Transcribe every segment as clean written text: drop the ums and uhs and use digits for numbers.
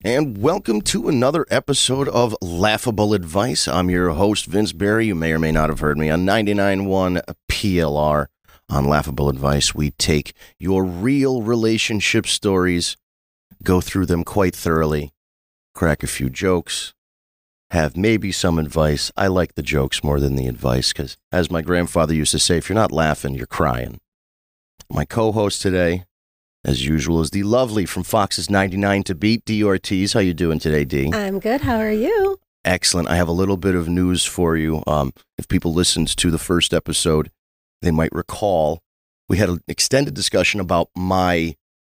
And welcome to another episode of Laughable Advice. I'm your host, Vince Barry. You may or may not have heard me on 99.1 PLR. On Laughable Advice, we take your real relationship stories, go through them quite thoroughly, crack a few jokes, have maybe some advice. I like the jokes more than the advice because, as my grandfather used to say, if you're not laughing, you're crying. My co-host today, as usual, is the lovely from Fox's 99 to Beat, Dee Ortiz. How you doing today, Dee? I'm good. How are you? Excellent. I have a little bit of news for you. If people listened to the first episode, they might recall we had an extended discussion about my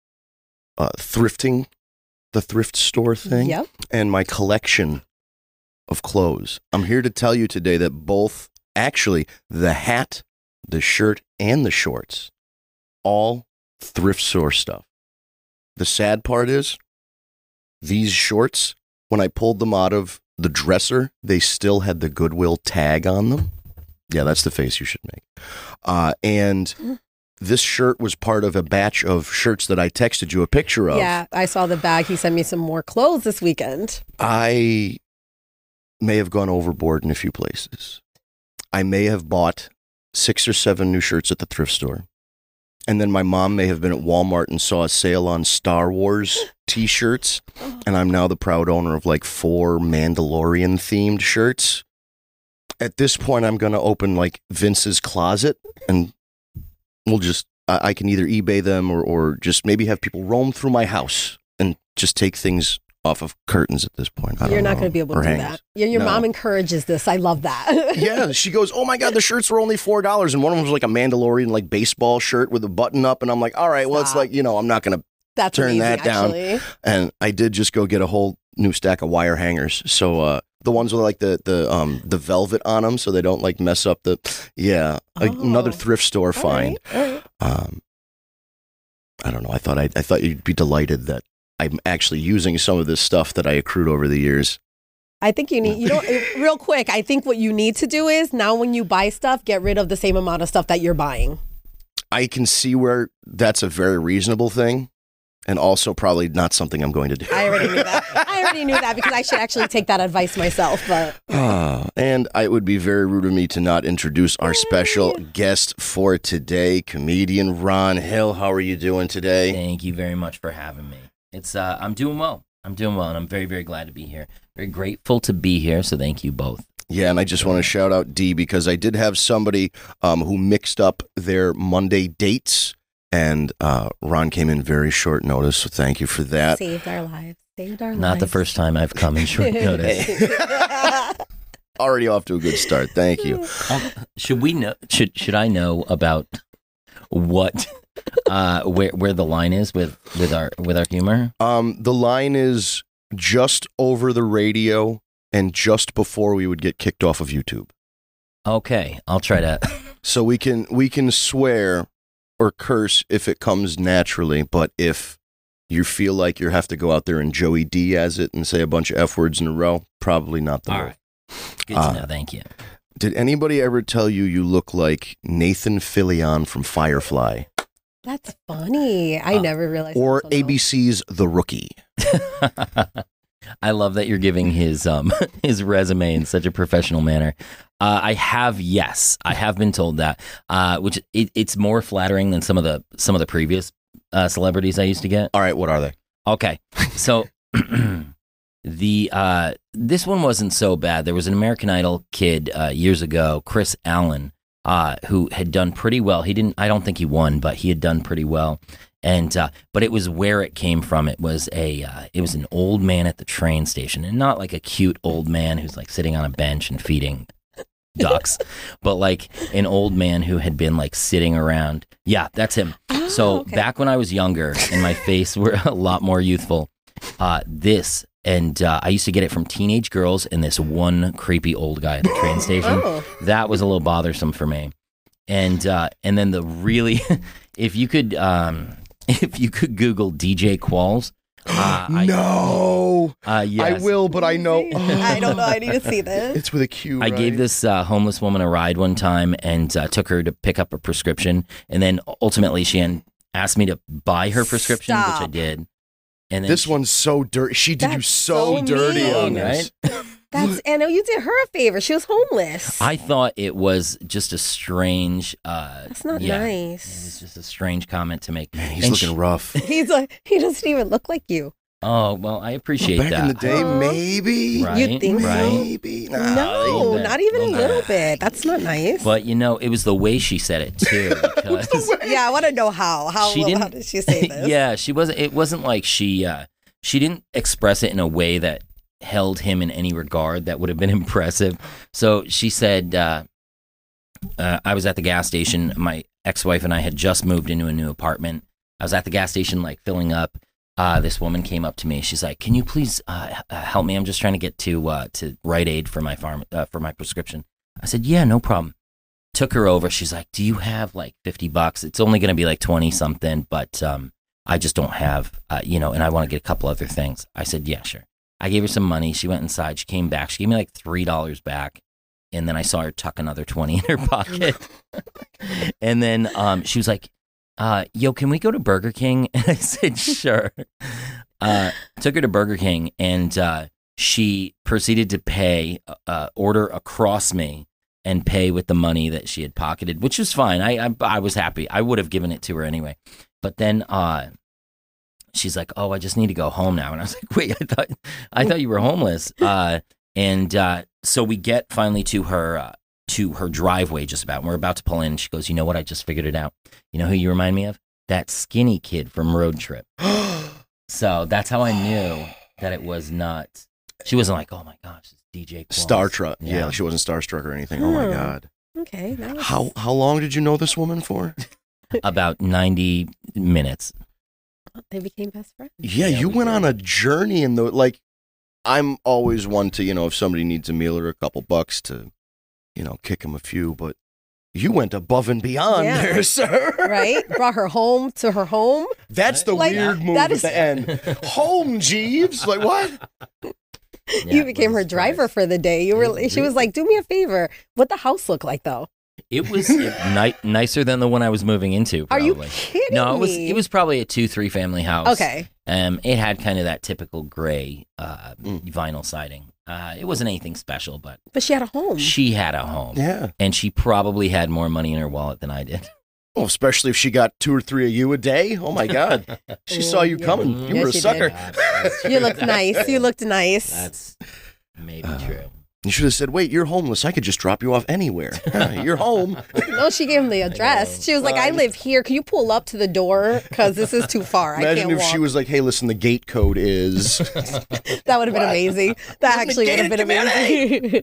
thrifting, the thrift store thing, Yep. and my collection of clothes. I'm here to tell you today that both, actually, the hat, the shirt, and the shorts, all thrift store stuff. The sad part is, these shorts, when I pulled them out of the dresser, they still had the Goodwill tag on them. Yeah, that's the face you should make. And this shirt was part of a batch of shirts that I texted you a picture of. Yeah, I saw the bag. He sent me some more clothes this weekend. I may have gone overboard in a few places. I may have bought 6 or 7 new shirts at the thrift store. And then my mom may have been at Walmart and saw a sale on Star Wars t-shirts. And I'm now the proud owner of like 4 Mandalorian themed shirts. At this point, I'm going to open like Vince's closet and we'll just, I can either eBay them or just maybe have people roam through my house and just take things off of curtains at this point. You're not going to be able to do that. Your mom encourages this. I love that. Yeah, she goes, oh my God, the shirts were only $4. And one of them was like a Mandalorian like baseball shirt with a button up. And I'm like, all right, well, it's like, I'm not going to turn that down. Actually. And I did just go get a whole new stack of wire hangers. So the ones with like the velvet on them so they don't like mess up another thrift store find. Right. I don't know. I thought you'd be delighted that I'm actually using some of this stuff that I accrued over the years. I think real quick, I think what you need to do is now when you buy stuff, get rid of the same amount of stuff that you're buying. I can see where that's a very reasonable thing and also probably not something I'm going to do. I already knew that because I should actually take that advice myself. But and it would be very rude of me to not introduce our special guest for today, comedian Ron Hill. How are you doing today? Thank you very much for having me. It's I'm doing well, and I'm very, very glad to be here. Very grateful to be here, so thank you both. Yeah, and I just want to shout out Dee because I did have somebody who mixed up their Monday dates, and Ron came in very short notice, so thank you for that. Saved our lives. Not the first time I've come in short notice. Already off to a good start. Thank you. Should we know? Should I know about what? Where the line is with our humor? The line is just over the radio and just before we would get kicked off of YouTube. Okay, I'll try to. So we can swear or curse if it comes naturally, but if you feel like you have to go out there and Joey Diaz it and say a bunch of F words in a row, probably not the move. All right. Good to know. Thank you. Did anybody ever tell you look like Nathan Fillion from Firefly? That's funny. I never realized. Or ABC's The Rookie. I love that you're giving his resume in such a professional manner. I have been told that, which it's more flattering than some of the previous celebrities I used to get. All right, what are they? Okay, so this one wasn't so bad. There was an American Idol kid years ago, Chris Allen, who had done pretty well. I don't think he won, but he had done pretty well. And but it was where it came from. It was an old man at the train station, and not like a cute old man who's like sitting on a bench and feeding ducks, but like an old man who had been like sitting around. Yeah, that's him. So okay. Back when I was younger and my face were a lot more youthful, I used to get it from teenage girls and this one creepy old guy at the train station. That was a little bothersome for me. And then the really, if you could Google DJ Qualls. No. Yes. I will, but I know. I don't know. I need to see this. It's with a Q, I gave this homeless woman a ride one time and took her to pick up a prescription. And then ultimately she asked me to buy her prescription, which I did. And then This one's so dirty. She did you That's so so dirty mean. on this. And you did her a favor. She was homeless. I thought it was just a strange. That's not It was nice. just a strange comment to make. Man, he's And looking rough. He's like, he doesn't even look like you. Oh well, I appreciate Back that. in the day, maybe. Right, You'd think so? right. Maybe. Nah, No, bit. not even a Little little bit. bit. That's not nice. But it was the way she said it too. Because Yeah, I want to know how. How She didn't- did she say this? yeah, she wasn't. It wasn't like she didn't express it in a way that held him in any regard that would have been impressive. So she said, I was at the gas station. My ex-wife and I had just moved into a new apartment. I was at the gas station, like filling up. This woman came up to me. She's like, "Can you please help me? I'm just trying to get to Rite Aid for my for my prescription." I said, "Yeah, no problem." Took her over. She's like, "Do you have like $50? It's only going to be like 20 something, but I just don't have, and I want to get a couple other things." I said, "Yeah, sure." I gave her some money. She went inside. She came back. She gave me like $3 back. And then I saw her tuck another 20 in her pocket. And then she was like, yo, can we go to Burger King? And I said, sure. Took her to Burger King, and she proceeded to order across me and pay with the money that she had pocketed, which was fine. I was happy. I would have given it to her anyway. But then she's like, "Oh, I just need to go home now." And I was like, "Wait, I thought you were homeless." So we get finally to her driveway just about. And we're about to pull in. She goes, "You know what? I just figured it out. You know who you remind me of? That skinny kid from Road Trip." So that's how I knew that it was not. She wasn't like, "Oh my gosh, it's DJ Qualls." Starstruck. Yeah, she wasn't starstruck or anything. Oh my God. Okay. That was... How long did you know this woman for? About 90 minutes. They became best friends. Yeah, Yeah, you we went did. on a journey in the like. I'm always one to, if somebody needs a meal or a couple bucks to, kick them a few, but you went above and beyond Yeah. there, sir. Right? Brought her home to her home. That's the Like, weird move that at is- the end. Home, Jeeves. Like what? Yeah, You became her Jesus driver Christ. for the day. She was like, "Do me a favor." What the house look like though? It was nicer than the one I was moving into. Are Probably. you kidding No, me? it was probably a 2-3 family house. Okay. It had kind of that typical gray vinyl siding. It wasn't anything special, but But she had a home. she had a home. Yeah. And she probably had more money in her wallet than I did. Well, especially if she got 2 or 3 of you a day. Oh my God. She saw you Yeah. coming. You Yes, were a she sucker. did. You looked nice. You looked nice. That's maybe true. You should have said, "Wait, you're homeless. I could just drop you off anywhere. You're home." No, she gave him the address. She was like, "I live here. Can you pull up to the door? Because this is too far. I Imagine can't if walk." she was like, "Hey, listen, the gate code is." That would have been amazing. That actually would have been amazing.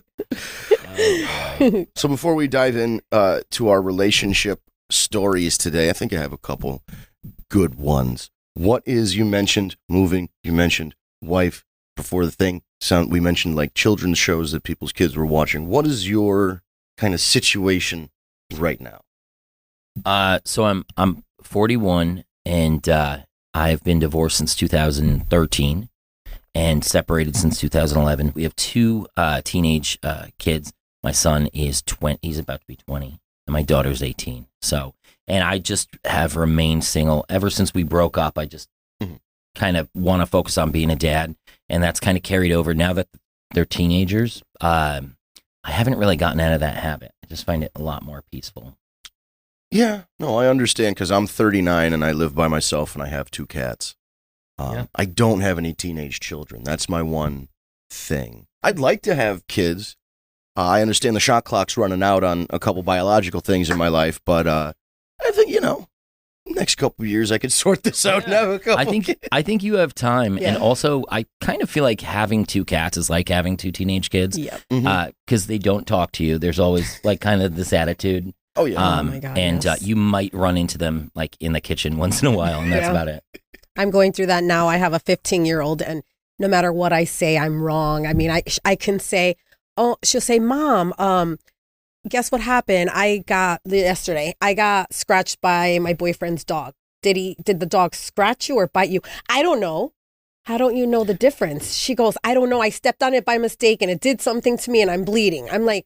So before we dive in to our relationship stories today, I think I have a couple good ones. You mentioned moving, you mentioned wife before the thing. We mentioned like children's shows that people's kids were watching. What is your kind of situation right now? So I'm 41, and I've been divorced since 2013 and separated since 2011. We have 2 teenage kids. My son is 20. He's about to be 20, and my daughter's 18. So, and I just have remained single ever since we broke up. I just kind of want to focus on being a dad, and that's kind of carried over now that they're teenagers. I haven't really gotten out of that habit. I just find it a lot more peaceful. Yeah, no, I understand because I'm 39 and I live by myself and I have 2 cats. Yeah. I don't have any teenage children. That's my one thing. I'd like to have kids. I understand the shot clock's running out on a couple biological things in my life, but I think, next couple of years I could sort this out and have a couple kids. I think you have time, Yeah. and also I kind of feel like having 2 cats is like having 2 teenage kids. Yep. Because they don't talk to you. There's always like kind of this attitude. Oh, yeah. Oh my God, and yes. you might run into them like in the kitchen once in a while, and that's Yeah. about it. I'm going through that now. I have a 15-year-old, and no matter what I say, I'm wrong. I mean, I can say, "Oh," she'll say, "Mom, guess what happened? Yesterday, I got scratched by my boyfriend's dog. Did the dog scratch you or bite you? I don't know. How don't you know the difference?" She goes, "I don't know. I stepped on it by mistake and it did something to me and I'm bleeding." I'm like,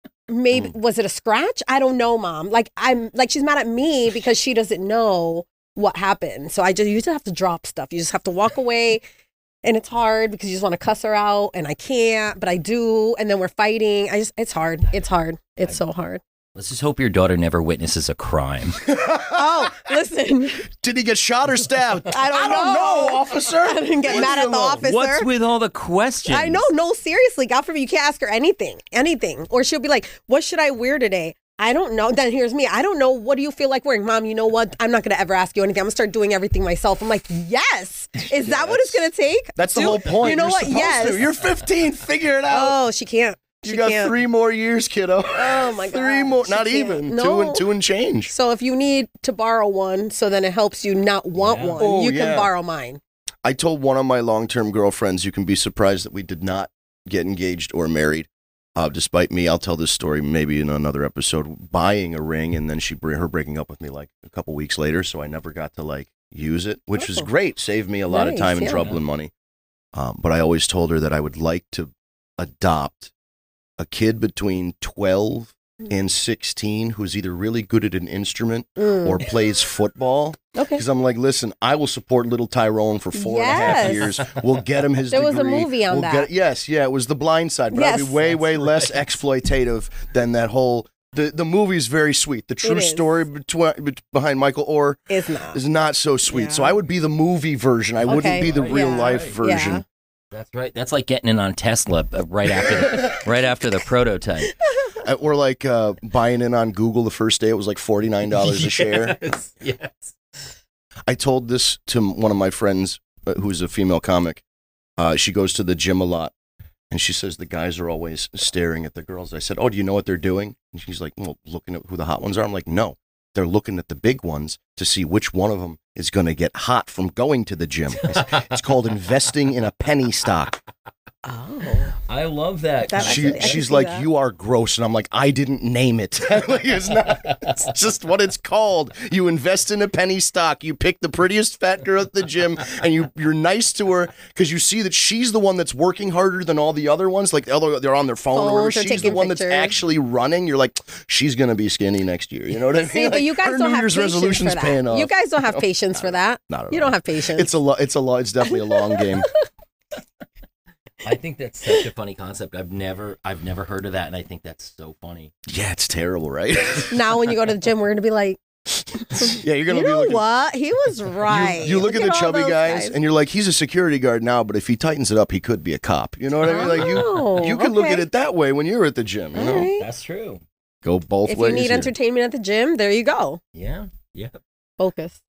"Maybe was it a scratch? I don't know, Mom." Like she's mad at me because she doesn't know what happened. So you just have to drop stuff. You just have to walk away. And it's hard because you just want to cuss her out, and I can't, but I do. And then we're fighting. It's hard. It's hard. It's so hard. Let's just hope your daughter never witnesses a crime. Oh, listen. Did he get shot or stabbed? I don't know, officer. I didn't get mad at the officer. What's with all the questions? I know. No, seriously. God forbid, you can't ask her anything. Or she'll be like, what should I wear today? I don't know. Then here's me. I don't know. What do you feel like wearing? Mom, you know what? I'm not going to ever ask you anything. I'm going to start doing everything myself. I'm like, yes. Is that what it's going to take? That's the whole point. You know what? Yes. You're 15. Figure it out. Oh, she can't. You got 3 more years, kiddo. Oh, my God. 3 more. She Not can't. even. No. Two and change. So if you need to borrow one, so then it helps you not want one, Oh, you yeah. can borrow mine. I told one of my long-term girlfriends, you can be surprised that we did not get engaged or married. Despite me, I'll tell this story maybe in another episode, buying a ring and then her breaking up with me like a couple weeks later. So I never got to like use it, which was great. Saved me a lot of Nice, time and yeah. trouble and money. But I always told her that I would like to adopt a kid between 12 and 16 who's either really good at an instrument or plays football. Okay. Because I'm like, listen, I will support little Tyrone for 4.5 years. We'll get him his There degree. was a movie on that. Yes, it was The Blind Side, but I'd be Yes. way less exploitative than that whole. The movie is very sweet. The true is. story behind Michael Orr It's not. is not so sweet. Yeah. So I would be the movie version. I wouldn't Okay. be the real Yeah. life version. Yeah. That's right. That's like getting in on Tesla right after the prototype. Or like buying in on Google the first day. It was like $49 a share. Yes. I told this to one of my friends who's a female comic. She goes to the gym a lot, and she says the guys are always staring at the girls. I said, oh, do you know what they're doing? And she's like, well, looking at who the hot ones are. I'm like, no, they're looking at the big ones to see which one of them is going to get hot from going to the gym. It's called investing in a penny stock. Oh. I love that. That- Actually, I can She's see like, that. you are gross. And I'm like, I didn't name it. Like, it's just what it's called. You invest in a penny stock. You pick the prettiest fat girl at the gym and you're nice to her because you see that she's the one that's working harder than all the other ones. Like they're on their phone or whatever. Phones or She's the taking one pictures. that's actually running. You're like, she's going to be skinny next year. You know what I mean? See, but Like, you guys her don't New have Year's patience resolution's for paying that. off. You guys don't have patience for that. Not at You all. don't have patience. It's it's definitely a long game. I think that's such a funny concept. I've never heard of that, and I think that's so funny. Yeah, it's terrible, right? Now when you go to the gym, we're going to be like, Yeah, you're going you to be know looking. what? He was right. You look at the all chubby those guys, and you're like, he's a security guard now, but if he tightens it up, he could be a cop. You know what I mean? Like Oh, you can look okay. at it that way when you're at the gym. You All know, right. That's true. go both If ways. you need here. entertainment at the gym, there you go. Yeah. Yeah. Focus.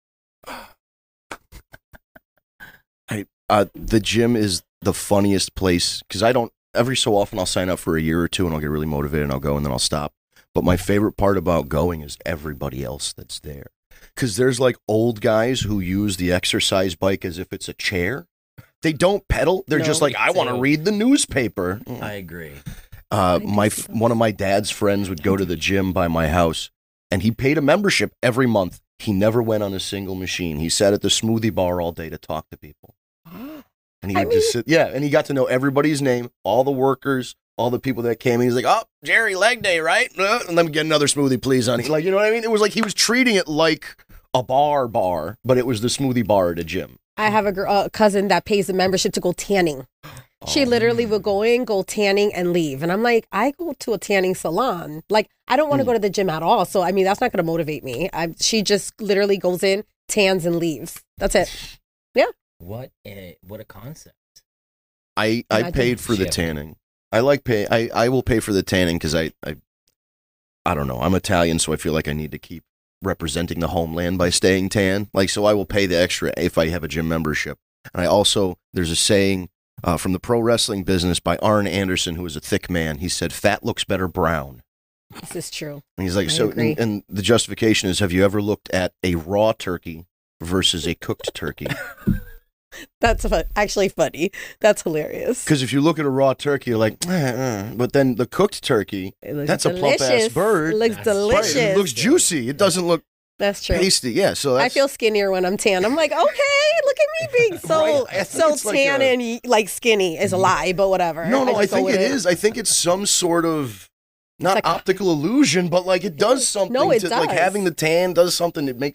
The gym is the funniest place because I don't. Every so often, I'll sign up for a year or two, and I'll get really motivated, and I'll go, and then I'll stop. But my favorite part about going is everybody else that's there. Because there's like old guys who use the exercise bike as if it's a chair. They don't pedal. They're No, just like, I want to too. read the newspaper. I agree. One of my dad's friends would go to the gym by my house, and he paid a membership every month. He never went on a single machine. He sat at the smoothie bar all day to talk to people. And he would just sit, and he got to know everybody's name, all the workers, all the people that came. And he's like, oh, Jerry, leg day, right? And let me get another smoothie, please, honey. Like, you know what I mean? It was like he was treating it like a bar, but it was the smoothie bar at a gym. I have a cousin that pays the membership to go tanning. She literally would go tanning, and leave. And I'm like, I go to a tanning salon. Like, I don't want to go to the gym at all. So, I mean, that's not going to motivate me. She just literally goes in, tans, and leaves. That's it. What a concept. I Imagine. paid for the Shit. tanning. I will pay for the tanning because I don't know. I'm Italian, so I feel like I need to keep representing the homeland by staying tan. Like, so I will pay the extra if I have a gym membership. And I also, there's a saying from the pro wrestling business by Arn Anderson, who is a thick man. He said, fat looks better brown. This is true. And he's like, I so, agree. and the justification is, have you ever looked at a raw turkey versus a cooked turkey? That's actually funny. That's hilarious. Because if you look at a raw turkey, you're like, but then the cooked turkey, It looks that's a plump-ass delicious. bird. It looks That's delicious. It looks juicy. It doesn't look That's true. pasty. Yeah, so that's, I feel skinnier when I'm tan. I'm like, okay, look at me being so Right. I think so it's like tan a- and like skinny is a lie, but whatever. no, I just go think with it is. I think it's some sort of not like- optical illusion, but like it does something. No, it to, Like does. having the tan does something. It makes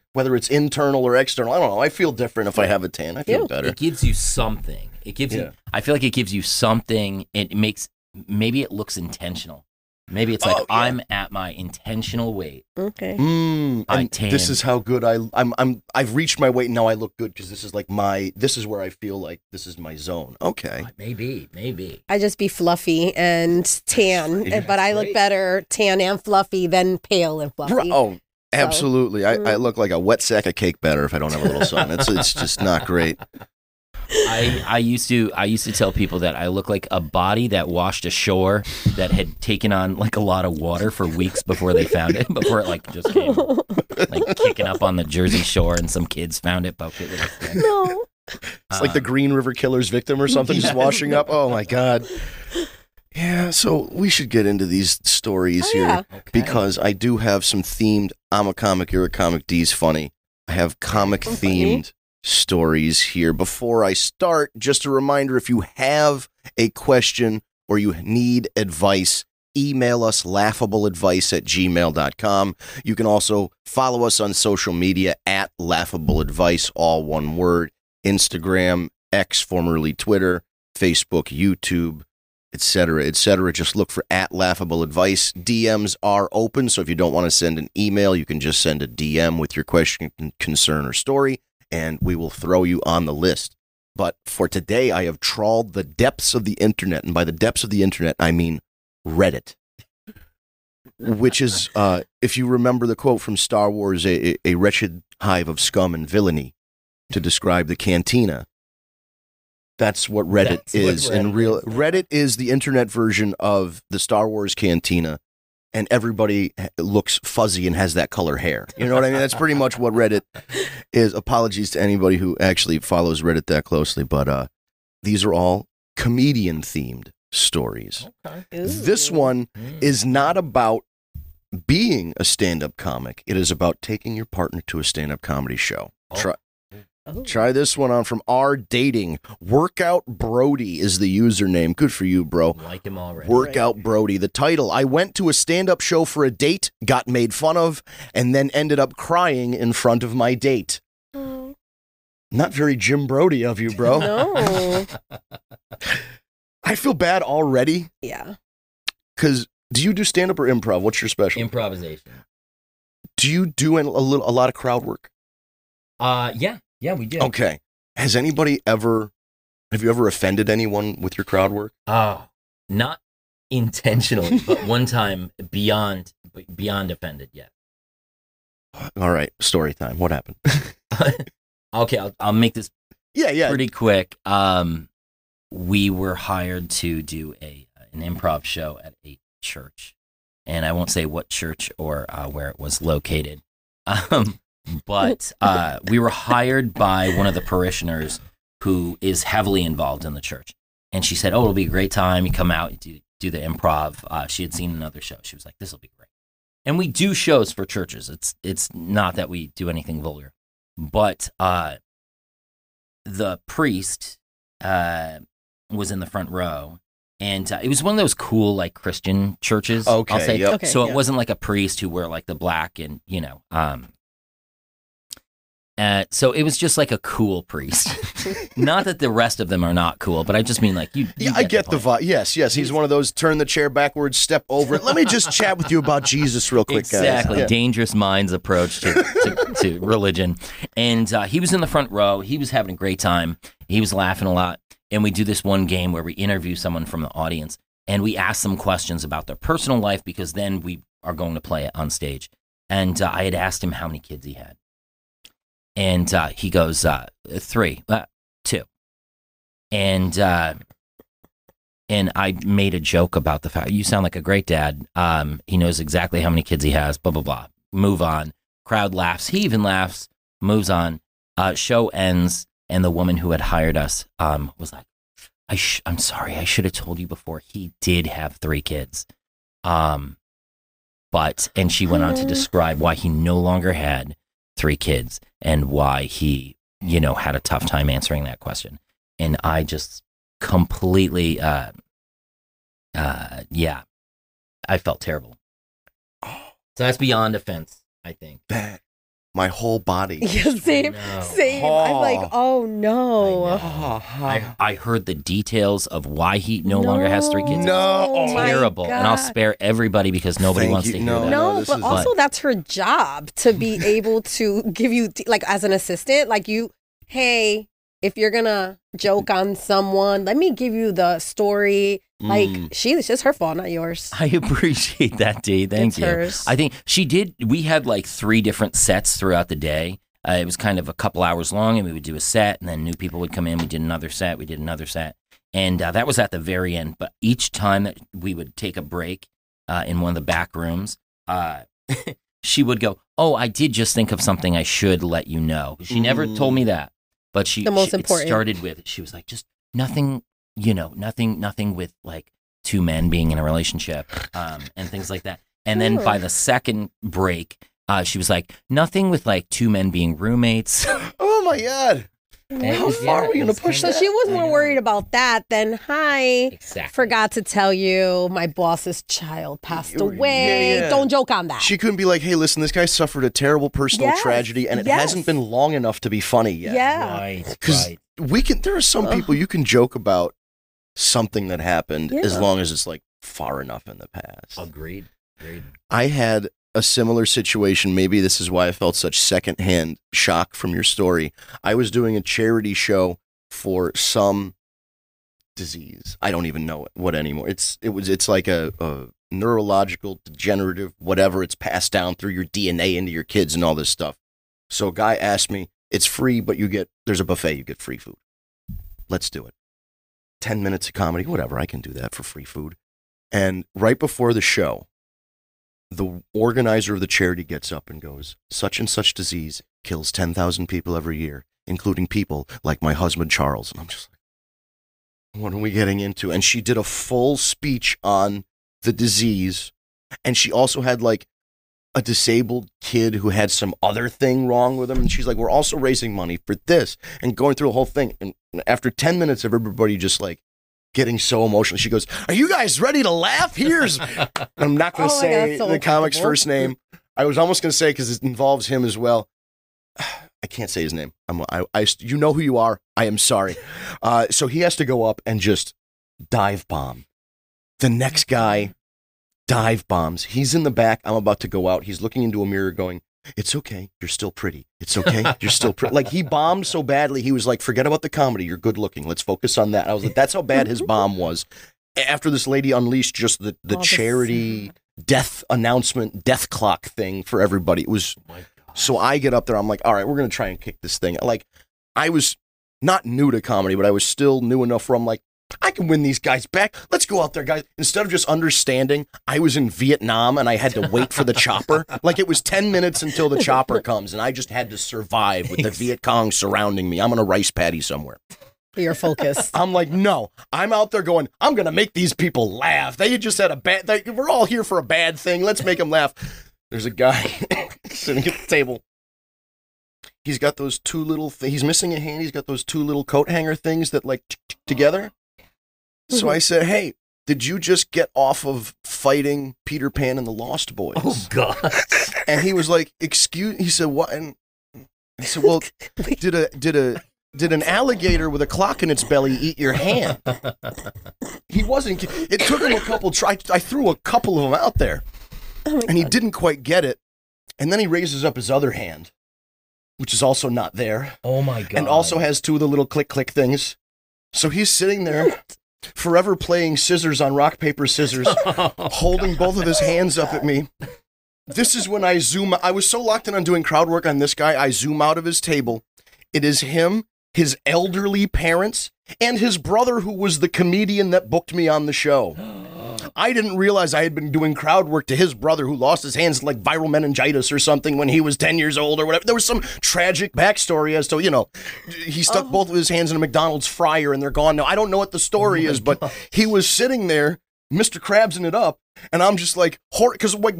whether it's internal or external. I don't know. I feel different if I have a tan. I feel better. It gives you something. It gives you. I feel like it gives you something. It makes maybe it looks intentional. Maybe it's like I'm at my intentional weight. Okay. And this is how good I've reached my weight and now I look good because this is like this is where I feel like this is my zone. Okay. Maybe. I just be fluffy and tan, but I look better tan and fluffy than pale and fluffy. Oh, absolutely. I look like a wet sack of cake batter if I don't have a little sun. It's just not great. I used to tell people that I look like a body that washed ashore that had taken on like a lot of water for weeks before they found it, before it like just came like kicking up on the Jersey Shore and some kids found it. No. It's like the Green River Killer's victim or something just washing up. Oh my God. Yeah, so we should get into these stories here because I do have some themed I'm a comic, you're a comic, D's funny. I have comic themed stories here. Before I start, just a reminder, if you have a question or you need advice, email us laughableadvice@gmail.com. You can also follow us on social media at laughableadvice, all one word, Instagram, X, formerly Twitter, Facebook, YouTube, etc., etc. Just look for at laughableadvice. DMs are open, so if you don't want to send an email, you can just send a DM with your question, concern, or story, and we will throw you on the list. But for today, I have trawled the depths of the internet, and by the depths of the internet, I mean Reddit, which is, if you remember the quote from Star Wars, a wretched hive of scum and villainy to describe the cantina. That's what Reddit is. Reddit is the internet version of the Star Wars cantina, and everybody looks fuzzy and has that color hair. You know what I mean? That's pretty much what Reddit is. Apologies to anybody who actually follows Reddit that closely, but these are all comedian-themed stories. Okay. This one is not about being a stand-up comic. It is about taking your partner to a stand-up comedy show. Try this one on from our dating. Workout Brody is the username. Good for you, bro. Like him already. Workout Brody. The title: I went to a stand-up show for a date, got made fun of, and then ended up crying in front of my date. Not very Jim Brody of you, bro. No. I feel bad already. Yeah. Because do you do stand-up or improv? What's your special? Improvisation. Do you do a lot of crowd work? Yeah, we do. Okay. Have you ever offended anyone with your crowd work? Not intentionally, but one time beyond offended, yeah. All right, story time. What happened? Okay, I'll make this pretty quick. We were hired to do an improv show at a church, and I won't say what church or where it was located. But we were hired by one of the parishioners who is heavily involved in the church. And she said, it'll be a great time. You come out, you do the improv. She had seen another show. She was like, this will be great. And we do shows for churches. It's not that we do anything vulgar. But the priest was in the front row. And it was one of those cool, like, Christian churches, I'll say. Yep. Okay, so it wasn't like a priest who wore, like, the black and, so it was just like a cool priest. Not that the rest of them are not cool, but I just mean like you I get the vibe. Yes. He's one of those turn the chair backwards, step over it. Let me just chat with you about Jesus real quick, guys. Exactly. Dangerous Minds approach to religion. And he was in the front row. He was having a great time. He was laughing a lot. And we do this one game where we interview someone from the audience and we ask them questions about their personal life because then we are going to play it on stage. And I had asked him how many kids he had. And he goes, 3, 2. And I made a joke about the fact, you sound like a great dad. He knows exactly how many kids he has, blah, blah, blah. Move on. Crowd laughs. He even laughs, moves on. Show ends. And the woman who had hired us was like, I'm sorry, I should have told you before. He did have 3 kids. And she went on to describe why he no longer had 3 kids and why he, had a tough time answering that question. And I just completely, I felt terrible. So that's beyond offense, I think. my whole body. Yeah, same, no. same. I'm like, oh no. I heard the details of why he no longer has 3 kids. No. It's Oh my terrible. And I'll God. spare everybody because nobody Thank wants you. to hear No, that. No, this but is- also that's her job to be able to give you, like, as an assistant, like hey, if you're gonna joke on someone, let me give you the story. Like, it's just her fault, not yours. I appreciate that, Dee. Thank It's you. hers. I think she did. We had like 3 different sets throughout the day. It was kind of a couple hours long, and we would do a set, and then new people would come in. We did another set. We did another set. And that was at the very end. But each time that we would take a break in one of the back rooms, she would go, "Oh, I did just think of something I should let you know." She never told me that. But The most it important. started with, she was like, just nothing, nothing with like 2 men being in a relationship and things like that. And then by the second break, she was like, nothing with like 2 men being roommates. Oh my God. How far are we going to push So that? she was more worried about that than, hi, Exactly. forgot to tell you my boss's child passed away. yeah. Don't joke on that. She couldn't be like, hey, listen, this guy suffered a terrible personal Yes, tragedy, and it yes. hasn't been long enough to be funny yet. Yeah. Right, Because right. there are some people you can joke about something that happened as Yeah. long as it's like far enough in the past. Agreed. I had a similar situation. Maybe this is why I felt such secondhand shock from your story. I was doing a charity show for some disease. I don't even know what anymore. It's like a neurological, degenerative, whatever. It's passed down through your DNA into your kids and all this stuff. So a guy asked me, it's free, but there's a buffet, you get free food. Let's do it. 10 minutes of comedy, whatever. I can do that for free food. And right before the show, the organizer of the charity gets up and goes, such and such disease kills 10,000 people every year, including people like my husband, Charles. And I'm just like, what are we getting into? And she did a full speech on the disease. And she also had like a disabled kid who had some other thing wrong with him. And she's like, we're also raising money for this and going through the whole thing. And after 10 minutes of everybody just like getting so emotional, she goes, are you guys ready to laugh? I'm not going to Oh my God, say that's so the comic's uncomfortable. first name. I was almost going to say because it involves him as well. I can't say his name. You know who you are. I am sorry. So he has to go up and just dive bomb. The next guy dive bombs. He's in the back. I'm about to go out. He's looking into a mirror going, it's okay. You're still pretty. It's okay. You're still pretty. Like he bombed so badly. He was like, forget about the comedy. You're good looking. Let's focus on that. I was like, that's how bad his bomb was. After this lady unleashed just the All this- charity death announcement, death clock thing for everybody. It was, so I get up there. I'm like, all right, we're going to try and kick this thing. Like I was not new to comedy, but I was still new enough where I'm like, I can win these guys back. Let's go out there, guys. Instead of just understanding I was in Vietnam and I had to wait for the chopper, like it was 10 minutes until the chopper comes and I just had to survive with the Viet Cong surrounding me. I'm on a rice paddy somewhere. You're focused. I'm like, no, I'm out there going, I'm going to make these people laugh. They just had we're all here for a bad thing. Let's make them laugh. There's a guy sitting at the table. He's got those 2 little he's missing a hand. He's got those 2 little coat hanger things that like together. So I said, hey, did you just get off of fighting Peter Pan and the Lost Boys? Oh, God. And he was like, he said, what? And I said, well, did an alligator with a clock in its belly eat your hand? He wasn't, it took him a couple tries. I threw a couple of them out there and he didn't quite get it. And then he raises up his other hand, which is also not there. Oh, my God. And also has 2 of the little click things. So he's sitting there forever playing scissors on rock, paper, scissors, holding both of his hands up at me. This is when I zoom. I was so locked in on doing crowd work on this guy. I zoom out of his table. It is him, his elderly parents, and his brother who was the comedian that booked me on the show. I didn't realize I had been doing crowd work to his brother who lost his hands like viral meningitis or something when he was 10 years old or whatever. There was some tragic backstory as to, he stuck both of his hands in a McDonald's fryer and they're gone now. I don't know what the story is, but he was sitting there, Mr. Krabsing it up, and I'm just like, because like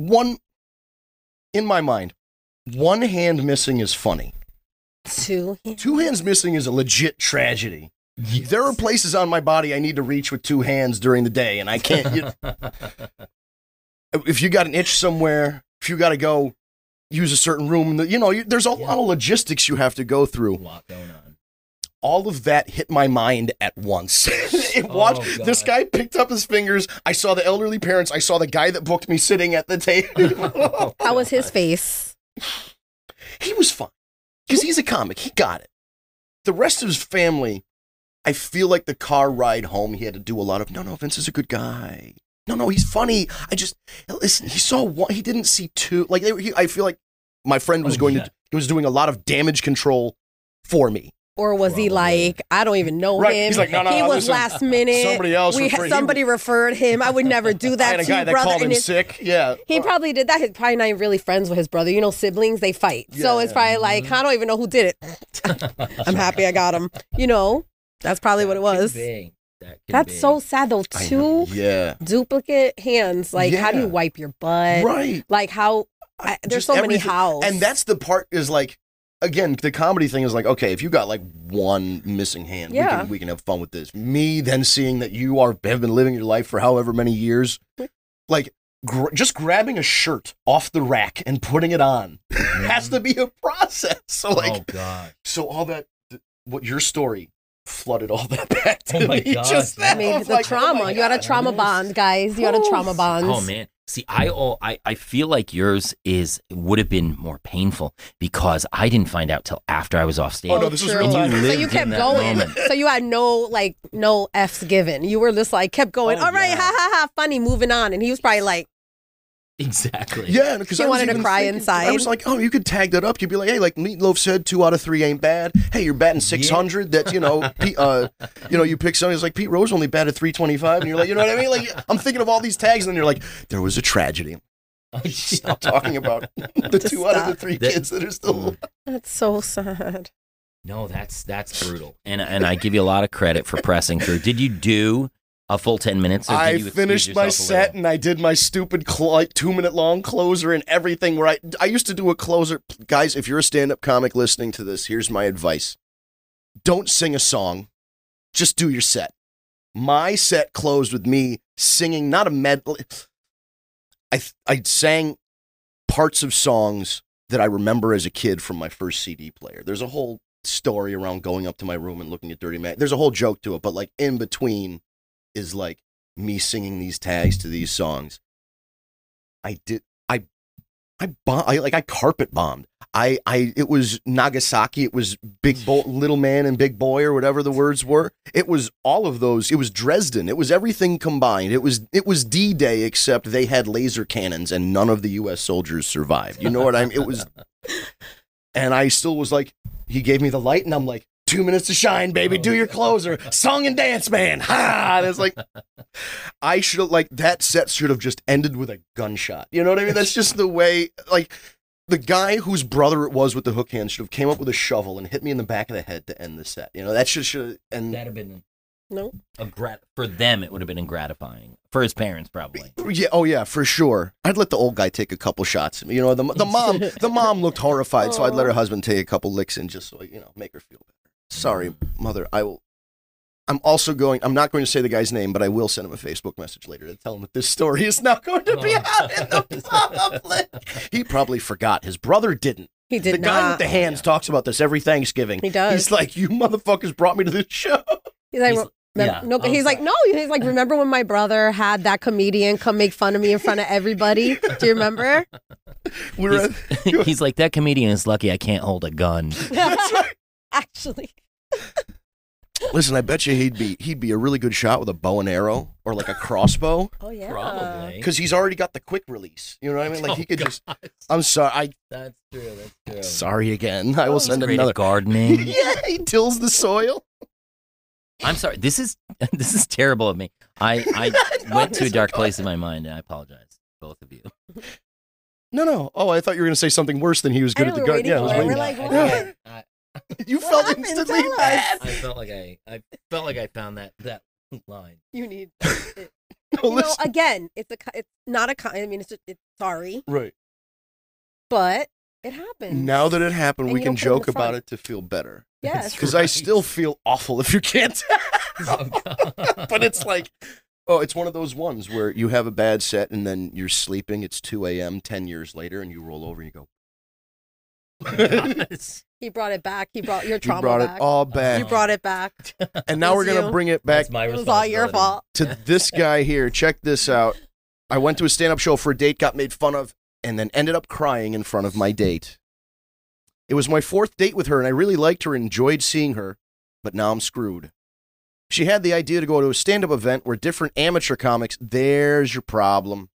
in my mind, 1 hand missing is funny. 2. 2 hands missing is a legit tragedy. Yes. There are places on my body I need to reach with 2 hands during the day, and I can't. If you got an itch somewhere, if you got to go use a certain room. There's a lot of logistics you have to go through. A lot going on. All of that hit my mind at once. This guy picked up his fingers. I saw the elderly parents. I saw the guy that booked me sitting at the table. How was his face? He was fine because he's a comic. He got it. The rest of his family, I feel like the car ride home, he had to do a lot of, no, Vince is a good guy. No, he's funny. Listen, he saw one, he didn't see two. Like, I feel like my friend was he was doing a lot of damage control for me. Or was he like, I don't even know him? He's like, no, he was listen, last minute. Somebody else. Somebody referred him. I would never do that. I had a guy that called him sick. Yeah. He probably did that. He's probably not really friends with his brother. Siblings, they fight. Yeah, so it's probably like, I don't even know who did it. I'm happy I got him. That's probably what it was. That's so sad though. Two duplicate hands. Like, how do you wipe your butt? Right. Like how, there's so many hows. And that's the part is like, again, the comedy thing is like, okay, if you got like one missing hand, we can have fun with this. Me then seeing that you have been living your life for however many years, like just grabbing a shirt off the rack and putting it on has to be a process. So like, so all that, what your story flooded all that back to me. God. Just that. I mean, the trauma. You had a trauma bond, guys. You had a trauma bond. Oh man. See, I feel like yours would have been more painful because I didn't find out till after I was off stage. Oh no, this was real time. So you kept going. So you had no F's given. You were just like kept going. All right, ha ha ha, funny. Moving on, and he was probably like, exactly. Yeah, because he wanted to cry inside. I was like, oh, you could tag that up. You'd be like, hey, like Meatloaf said, 2 out of 3 ain't bad. Hey, you're batting 600. That's you pick something. It's like Pete Rose only batted 325, and you're like, you know what I mean? Like, I'm thinking of all these tags, and then you're like, there was a tragedy. Stop talking about the 2 out of the 3 kids that are still alive. That's so sad. No, that's brutal, and I give you a lot of credit for pressing through. Did you do a full 10 minutes? Or did you finished my set and I did my stupid 2-minute long closer and everything where I used to do a closer. Guys, if you're a stand-up comic listening to this, here's my advice. Don't sing a song. Just do your set. My set closed with me singing, not a medley. I sang parts of songs that I remember as a kid from my first CD player. There's a whole story around going up to my room and looking at Dirty Mac. There's a whole joke to it, but like in between is like me singing these tags to these songs. I carpet bombed. It was Nagasaki. It was Little Man and Big Boy or whatever the words were. It was all of those. It was Dresden. It was everything combined. It was D-Day, except they had laser cannons and none of the U.S. soldiers survived. You know what I mean? It was, and I still was like, he gave me the light and I'm like, 2 minutes to shine, baby. Do your closer. Song and dance, man. Ha! And it's like, I should have, like, that set should have just ended with a gunshot. You know what I mean? That's just the way, like, the guy whose brother it was with the hook hand should have came up with a shovel and hit me in the back of the head to end the set. You know, that should have, and that'd have been, no. For them, it would have been gratifying. For his parents, probably. Yeah, oh yeah, for sure. I'd let the old guy take a couple shots. You know, the mom looked horrified, so I'd let her husband take a couple licks in just so, make her feel better. Sorry, mother. I'm not going to say the guy's name, but I will send him a Facebook message later to tell him that this story is now going to be out in the public. He probably forgot. His brother didn't. He did not. The not. guy with the hands talks about this every Thanksgiving. He does. He's like, you motherfuckers brought me to this show. He's like, He's like, remember when my brother had that comedian come make fun of me in front of everybody? Do you remember? He's like, that comedian is lucky I can't hold a gun. That's right. Actually. Listen, I bet you he'd be a really good shot with a bow and arrow or like a crossbow. Oh yeah, probably, because he's already got the quick release. You know what I mean? Like he could just. I'm sorry. That's true. Sorry again. I will send another gardening. Yeah, he tills the soil. I'm sorry. This is terrible of me. I went to a dark place in my mind, and I apologize, both of you. No. Oh, I thought you were going to say something worse than he was good at the garden. Yeah, I was waiting. We're like, what? You felt instantly bad. I felt like I found that line. You need it. Again, it's not a. I mean, it's sorry, right? But it happened. Now that it happened, we can joke about it to feel better. Yes, because I still feel awful if you can't. But it's like, it's one of those ones where you have a bad set and then you're sleeping. It's 2 a.m. 10 years later, and you roll over and you go, He brought it back. He brought your You trauma brought back. it all back. You brought it back. And now we're It was going to you. bring it back That's my It was all your fault. to this guy here. Check this out. I went to a stand-up show for a date, got made fun of, and then ended up crying in front of my date. It was my 4th date with her, and I really liked her and enjoyed seeing her, but now I'm screwed. She had the idea to go to a stand-up event where different amateur comics, there's your problem.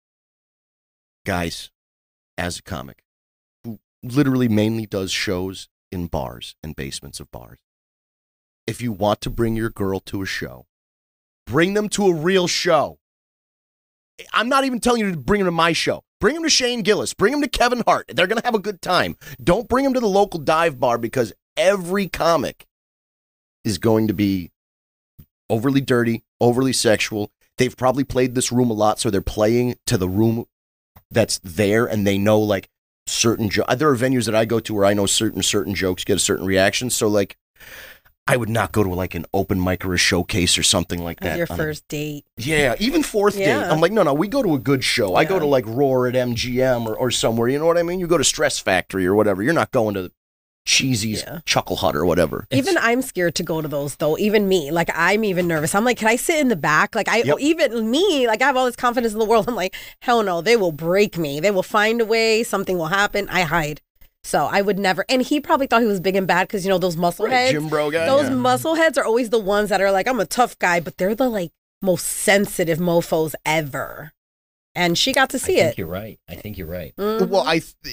Guys, as a comic who literally mainly does shows in bars and basements of bars, if you want to bring your girl to a show, bring them to a real show. I'm not even telling you to bring them to my show. Bring them to Shane Gillis. Bring them to Kevin Hart. They're going to have a good time. Don't bring them to the local dive bar because every comic is going to be overly dirty, overly sexual. They've probably played this room a lot, so they're playing to the room that's there, and they know, like, certain jokes. There are venues that I go to where I know certain jokes get a certain reaction, so, like, I would not go to, like, an open mic or a showcase or something like that. Your first date. Yeah, even 4th date. Yeah. I'm like, no, we go to a good show. I go to, like, Roar at MGM or somewhere, you know what I mean? You go to Stress Factory or whatever. You're not going to Cheesy's Chuckle Hut or whatever. Even I'm scared to go to those though. Even me, like I'm even nervous. I'm like, can I sit in the back? Like even me, like I have all this confidence in the world. I'm like, hell no, they will break me. They will find a way. Something will happen. I hide. So I would never. And he probably thought he was big and bad because, you know, those muscle heads. Jim Bro guy. Those muscle heads are always the ones that are like, I'm a tough guy, but they're the like most sensitive mofos ever. And she got to see I think it. you're right. I think you're right. Mhm. Well,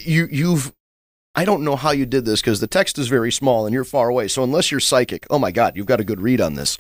I don't know how you did this because the text is very small and you're far away. So unless you're psychic, oh my God, you've got a good read on this.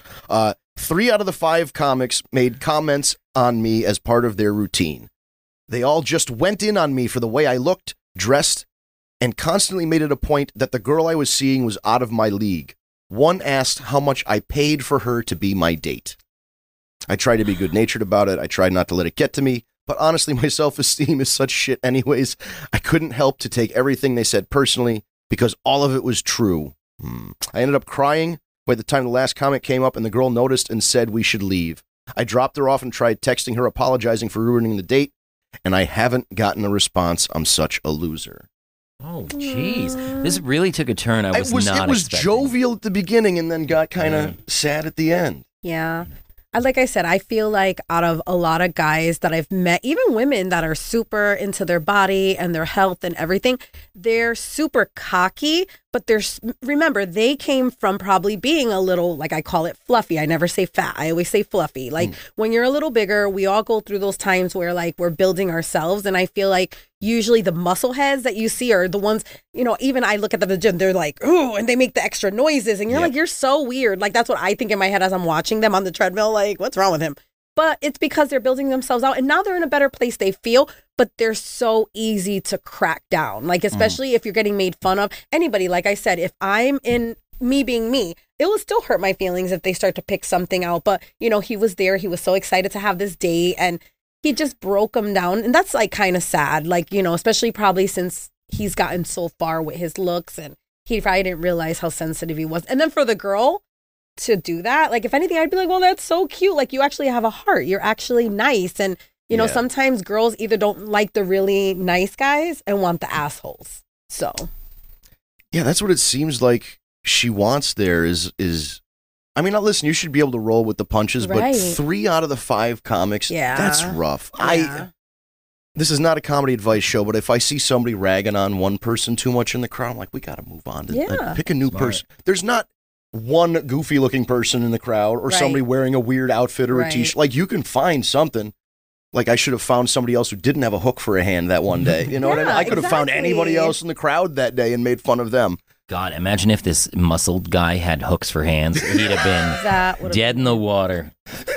3 out of the 5 comics made comments on me as part of their routine. They all just went in on me for the way I looked, dressed, and constantly made it a point that the girl I was seeing was out of my league. One asked how much I paid for her to be my date. I tried to be good-natured about it. I tried not to let it get to me. But honestly, my self-esteem is such shit anyways. I couldn't help to take everything they said personally because all of it was true. I ended up crying by the time the last comment came up and the girl noticed and said we should leave. I dropped her off and tried texting her apologizing for ruining the date, and I haven't gotten a response. I'm such a loser. Oh, jeez. This really took a turn I was not It was expecting. jovial at the beginning and then got kind of sad at the end. Yeah. Like I said, I feel like out of a lot of guys that I've met, even women that are super into their body and their health and everything, they're super cocky, but remember, they came from probably being a little, like I call it fluffy. I never say fat. I always say fluffy. Like when you're a little bigger, we all go through those times where like we're building ourselves. And I feel like usually the muscle heads that you see are the ones, you know, even I look at them at the gym, they're like, ooh, and they make the extra noises. And you're like, you're so weird. Like that's what I think in my head as I'm watching them on the treadmill. Like, what's wrong with him? But it's because they're building themselves out and now they're in a better place they feel, but they're so easy to crack down. Like, especially if you're getting made fun of. Anybody, like I said, if I'm in me being me, it will still hurt my feelings if they start to pick something out. But, you know, he was there. He was so excited to have this date and he just broke him down. And that's like kind of sad. Like, you know, especially probably since he's gotten so far with his looks and he probably didn't realize how sensitive he was. And then for the girl to do that, like if anything, I'd be like, well, that's so cute. Like you actually have a heart. You're actually nice. And, you know, sometimes girls either don't like the really nice guys and want the assholes. So. Yeah, that's what it seems like she wants there is I mean, now listen, you should be able to roll with the punches, Right. but 3 out of the 5 comics, that's rough. Yeah. This is not a comedy advice show, but if I see somebody ragging on one person too much in the crowd, I'm like, we got to move on. Like, pick a new person. There's not one goofy looking person in the crowd or somebody wearing a weird outfit or a t-shirt. Like, you can find something. Like, I should have found somebody else who didn't have a hook for a hand that one day. You know what I mean? I could have found anybody else in the crowd that day and made fun of them. God, imagine if this muscled guy had hooks for hands. He'd have been dead in the water.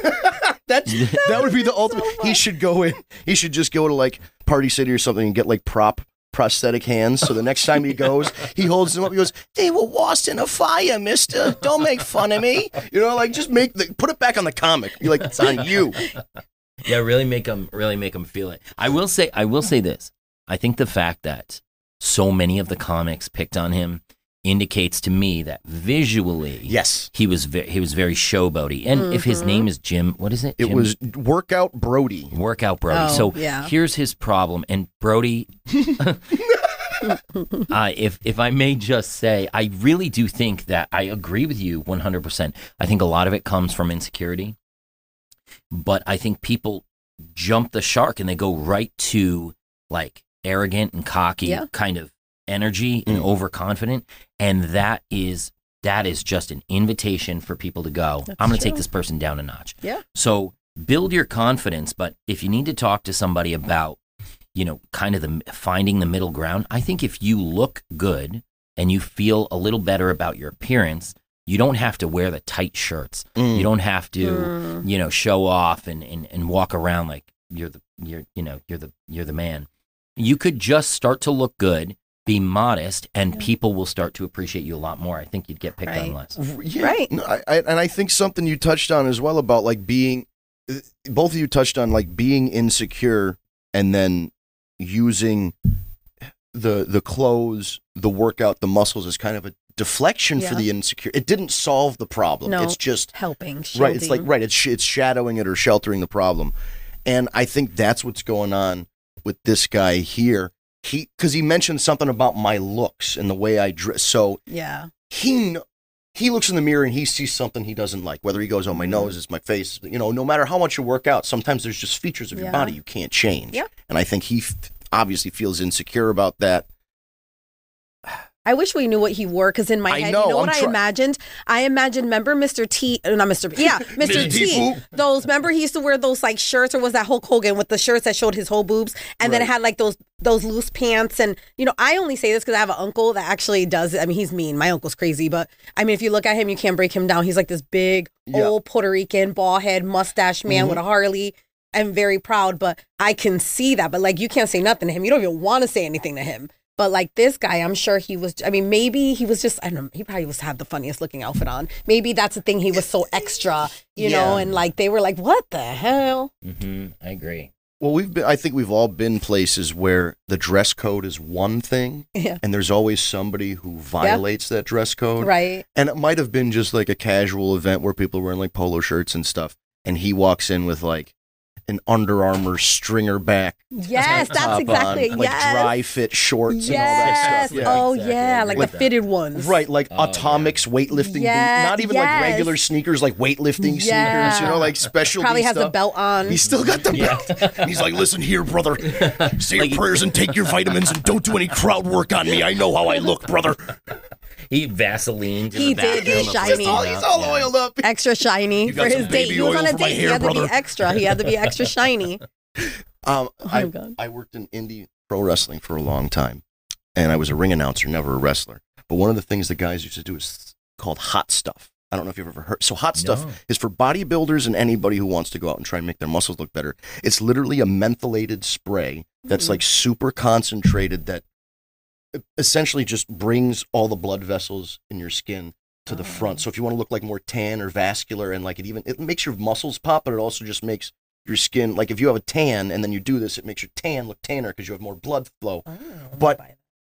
That would be the ultimate. He should go in. He should just go to like Party City or something and get like prosthetic hands. So the next time he goes, he holds them up. He goes, "They were lost in a fire, mister. Don't make fun of me." You know, like just put it back on the comic. Be like, it's on you. Yeah, really make them feel it. I will say this. I think the fact that so many of the comics picked on him indicates to me that visually, yes, he was very showboaty. And if his name is Jim, what is it? It was Workout Brody. Workout Brody. Oh, so yeah. here's his problem. And Brody, if I may just say, I really do think that I agree with you 100%. I think a lot of it comes from insecurity, but I think people jump the shark and they go right to like arrogant and cocky kind of energy and overconfident, and that is just an invitation for people to go, I'm going to take this person down a notch. Yeah. So build your confidence, but if you need to talk to somebody about, kind of finding the middle ground, I think if you look good and you feel a little better about your appearance, you don't have to wear the tight shirts. You don't have to, show off and walk around like you're the man. You could just start to look good, be modest, and people will start to appreciate you a lot more. I think you'd get picked on less. Yeah. Right. No, and I think something you touched on as well about like both of you touched on like being insecure and then using the clothes, the workout, the muscles as kind of a deflection for the insecure. It didn't solve the problem. No, it's just helping. Right. It's like, it's shadowing it or sheltering the problem. And I think that's what's going on with this guy here. Because he mentioned something about my looks and the way I dress. So he looks in the mirror and he sees something he doesn't like, whether he goes, oh, my nose is my face. No matter how much you work out, sometimes there's just features of your body you can't change. Yeah. And I think he obviously feels insecure about that. I wish we knew what he wore, because in my head, what I imagined? I imagined, remember Mr. T, not Mr. Mr. T. Remember he used to wear those like shirts, or was that Hulk Hogan with the shirts that showed his whole boobs? And then it had like those loose pants. And, I only say this because I have an uncle that actually does it. I mean, he's mean. My uncle's crazy. But I mean, if you look at him, you can't break him down. He's like this big, old Puerto Rican, bald head, mustache man with a Harley. I'm very proud, but I can see that. But like, you can't say nothing to him. You don't even want to say anything to him. But like this guy, I'm sure maybe he was just, I don't know, he probably had the funniest looking outfit on. Maybe that's the thing, he was so extra, you know, and like they were like, what the hell? I agree. Well, I think we've all been places where the dress code is one thing, and there's always somebody who violates that dress code. Right. And it might have been just like a casual event where people are wearing like polo shirts and stuff, and he walks in with like an Under Armour stringer back. Yes, that's exactly on, like dry fit shorts and all that stuff. Yeah. Oh yeah, like the fitted ones. Right, like Atomics weightlifting boots. Not even like regular sneakers, like weightlifting sneakers, like specialty Probably stuff. has a belt on. He's still got the belt. And he's like, listen here, brother. Say your prayers and take your vitamins and don't do any crowd work on me. I know how I look, brother. He Vaseline. He did. Shiny. He's all oiled up. Extra shiny for his date. He was on a date. He had to be extra. He had to be extra shiny. I worked in indie pro wrestling for a long time, and I was a ring announcer, never a wrestler. But one of the things the guys used to do is called hot stuff. I don't know if you've ever heard. So hot stuff is for bodybuilders and anybody who wants to go out and try and make their muscles look better. It's literally a mentholated spray that's like super concentrated that essentially just brings all the blood vessels in your skin to the front. So if you want to look like more tan or vascular, and like it makes your muscles pop, but it also just makes your skin, like if you have a tan and then you do this, it makes your tan look tanner because you have more blood flow. But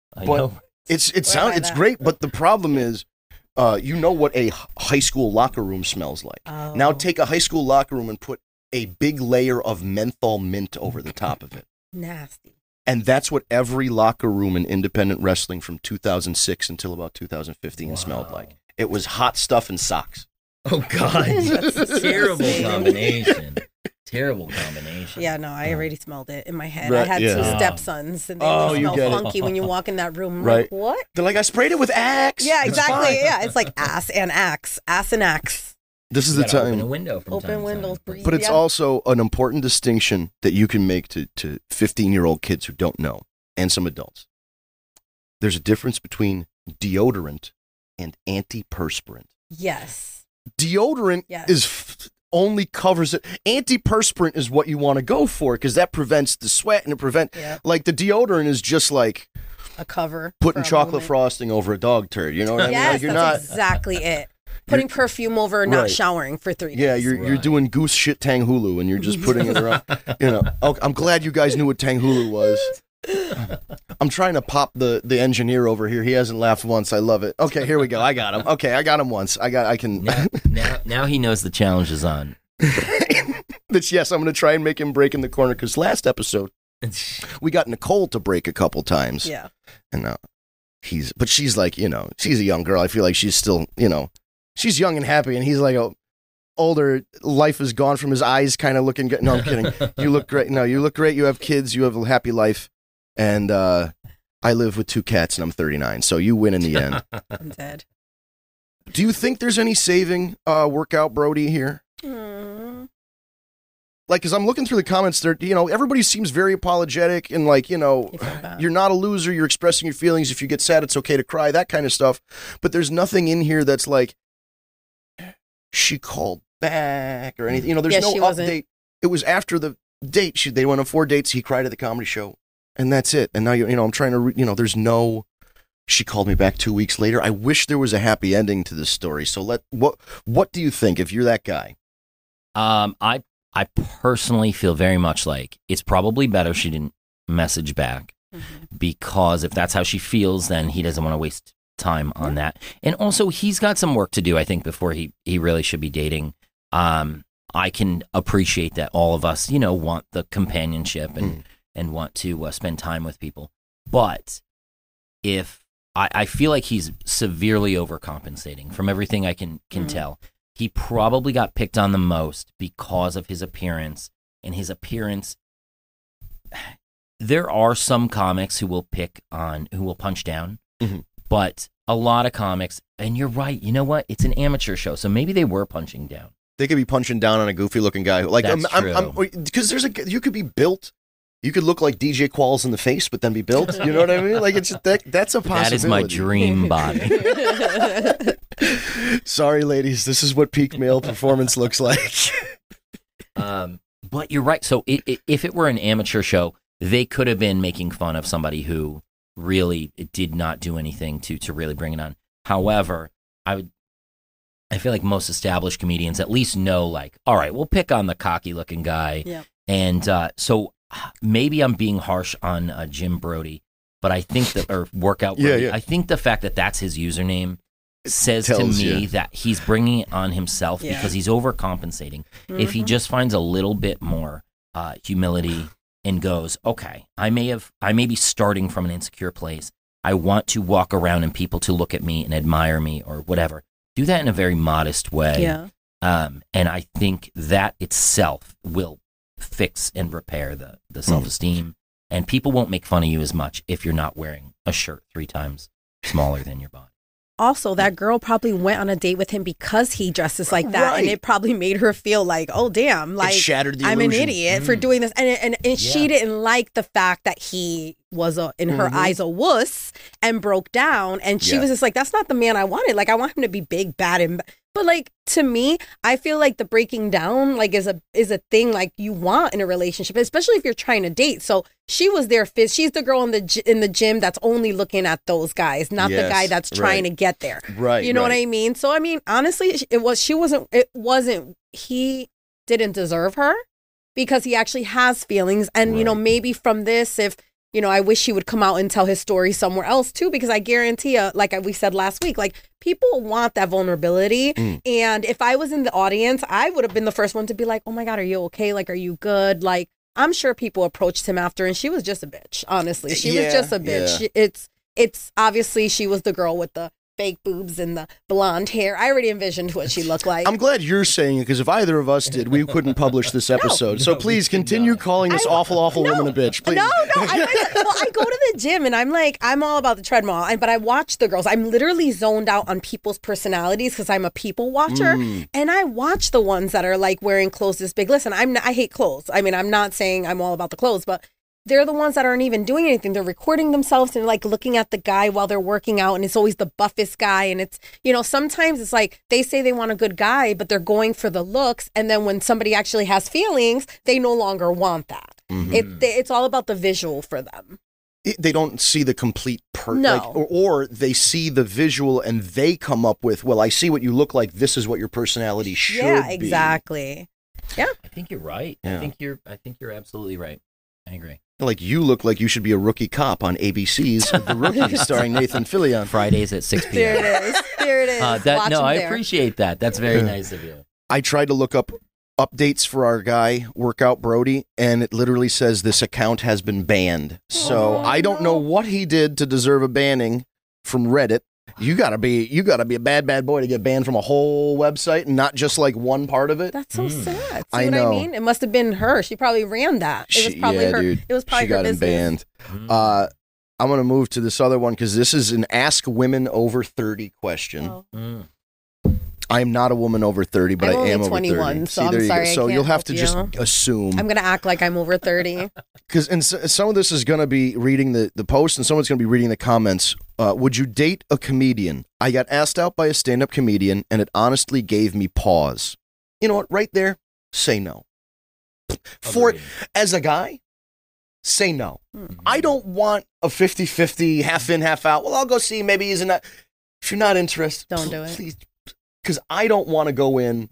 it's great. But the problem is, what a high school locker room smells like. Now take a high school locker room and put a big layer of menthol mint over the top of it. Nasty. And that's what every locker room in independent wrestling from 2006 until about 2015 smelled like. It was hot stuff and socks. Oh, God. Terrible combination. Terrible combination. Yeah, no, I already smelled it in my head. Right, I had two stepsons, and they smell funky when you walk in that room. Right. Like, what? They're like, I sprayed it with Axe. Yeah, exactly. Yeah, it's like ass and axe. Ass and axe. This is the time. Open a window from open windows, breathe. But it's also an important distinction that you can make to 15-year-old kids who don't know, and some adults. There's a difference between deodorant and antiperspirant. Yes. Deodorant only covers it. Antiperspirant is what you want to go for because that prevents the sweat and it like the deodorant is just like a cover, putting chocolate frosting over a dog turd. You know what I mean? Yes, like you're that's exactly it. Putting perfume over not showering for 3 days. Yeah, you're doing goose shit Tang Hulu and you're just putting it around. Oh, I'm glad you guys knew what Tang Hulu was. I'm trying to pop the engineer over here. He hasn't laughed once. I love it. Okay, here we go. I got him. Okay, I got him once. I can. Now he knows the challenge is on. Yes, I'm going to try and make him break in the corner because last episode We got Nicole to break a couple times. Yeah. And but she's like, she's a young girl. I feel like she's still, she's young and happy. And he's like, older. Life is gone from his eyes, kind of looking good. No, I'm kidding. You look great. No, you look great. You have kids. You have a happy life. And I live with 2 cats and I'm 39. So you win in the end. I'm dead. Do you think there's any saving Workout Brody here? Like, because I'm looking through the comments there, everybody seems very apologetic and like, you're not a loser. You're expressing your feelings. If you get sad, it's okay to cry, that kind of stuff. But there's nothing in here that's like, she called back or anything. There's no update. Wasn't. It was after the date. They went on 4 dates. He cried at the comedy show and that's it. And now, I'm trying to, there's no, she called me back 2 weeks later. I wish there was a happy ending to this story. So what do you think if you're that guy? I personally feel very much like it's probably better she didn't message back because if that's how she feels, then he doesn't want to waste time on that. And also, he's got some work to do, I think, before he really should be dating. I can appreciate that all of us, want the companionship and want to spend time with people. But if I feel like he's severely overcompensating from everything I can tell. He probably got picked on the most because of his appearance. And his appearance, there are some comics who will punch down. But a lot of comics, and you're right, you know what? It's an amateur show, so maybe they were punching down. They could be punching down on a goofy-looking guy. Like, that's true. Because you could be built. You could look like DJ Qualls in the face, but then be built. You know what I mean? Like, that's a possibility. That is my dream body. Sorry, ladies. This is what peak male performance looks like. But you're right. So if it were an amateur show, they could have been making fun of somebody who really did not do anything to really bring it on. However, I feel like most established comedians at least know, like, all right, we'll pick on the cocky-looking guy. Yeah. And so maybe I'm being harsh on Jim Brody, but I think that, or Workout Brody, I think the fact that that's his username says to me that he's bringing it on himself because he's overcompensating. If he just finds a little bit more humility and goes, okay, I may be starting from an insecure place. I want to walk around and people to look at me and admire me or whatever. Do that in a very modest way. Yeah. And I think that itself will fix and repair the self-esteem. And people won't make fun of you as much if you're not wearing a shirt 3 times smaller than your body. Also, that girl probably went on a date with him because he dresses like that, Right. and it probably made her feel like, oh damn, like It shattered the I'm an illusion. idiot for doing this, and she didn't like the fact that he was in her eyes a wuss and broke down, and she was just like, that's not the man I wanted. Like, I want him to be big, bad, and but like, to me, I feel like the breaking down like is a thing like you want in a relationship, especially if you're trying to date. So she was there. She's the girl in the gym that's only looking at those guys, not the guy that's trying to get there. Right. You know what I mean? So I mean, honestly, he didn't deserve her because he actually has feelings, and maybe from this, if I wish he would come out and tell his story somewhere else too, because I guarantee you, like we said last week, like people want that vulnerability. And if I was in the audience, I would have been the first one to be like, oh my God, are you okay? Like, are you good? Like, I'm sure people approached him after, and she was just a bitch. Honestly, she was just a bitch. Yeah. It's obviously she was the girl with the fake boobs and the blonde hair. I already envisioned what she looked like. I'm glad you're saying it, because if either of us did, we couldn't publish this episode. So please continue calling this awful woman a bitch. Please. No. I go to the gym and I'm all about the treadmill, but I watch the girls. I'm literally zoned out on people's personalities because I'm a people watcher, and I watch the ones that are like wearing clothes this big. Listen, I hate clothes. I mean, I'm not saying I'm all about the clothes, but they're the ones that aren't even doing anything. They're recording themselves and like looking at the guy while they're working out, and it's always the buffest guy. And it's, sometimes it's like they say they want a good guy, but they're going for the looks. And then when somebody actually has feelings, they no longer want that. It's all about the visual for them. They don't see the complete No. or they see the visual and they come up with, well, I see what you look like. This is what your personality should be. Yeah, exactly. Yeah. I think you're right. Yeah. I think you're absolutely right. I agree. Like, you look like you should be a rookie cop on ABC's The Rookie, starring Nathan Fillion. Fridays at 6 p.m. There it is. I appreciate that. That's very nice of you. I tried to look up updates for our guy, Workout Brody, and it literally says this account has been banned. So I don't know what he did to deserve a banning from Reddit. You gotta be a bad boy to get banned from a whole website and not just like one part of it. That's so sad. See I what know. I mean? It must have been her. She probably ran that. It was probably her. Dude, it was probably she her got him business. banned. I'm gonna move to this other one because this is an Ask Women Over 30 question. Oh. I am not a woman over 30, but I'm I am only over 21, 30. so See, I'm there you sorry go. I So can't you'll have to help just you. assume. I'm going to act like I'm over 30. Because some of this is going to be reading the post and someone's going to be reading the comments. Would you date a comedian? I got asked out by a stand-up comedian, and it honestly gave me pause. You know what? Right there, say no. As a guy, say no. I don't want a 50-50, half in, half out. Well, I'll go see. Maybe he's in that. If you're not interested, Don't do it. Please, because I don't want to go in.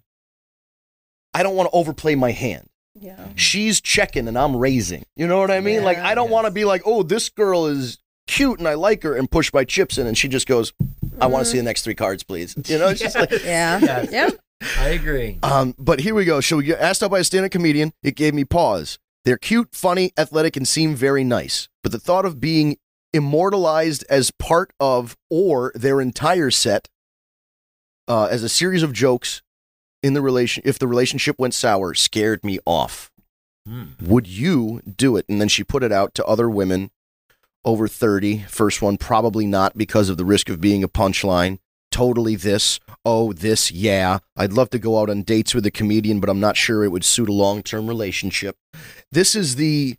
I don't want to overplay my hand. Yeah. She's checking and I'm raising. You know what I mean? Yeah. Like, I don't want to be like, oh, this girl is cute and I like her and push my chips in and she just goes, I want to see the next 3 cards, please. You know, it's just like, Yeah. Yes. Yeah. I agree. but here we go. So we get asked out by a stand-up comedian. It gave me pause. They're cute, funny, athletic, and seem very nice. But the thought of being immortalized as part of or their entire set as a series of jokes in the if the relationship went sour, scared me off. Would you do it? And then she put it out to other women over 30. First one, probably not because of the risk of being a punchline. Totally this. Oh, this, yeah. I'd love to go out on dates with a comedian, but I'm not sure it would suit a long-term relationship. This is the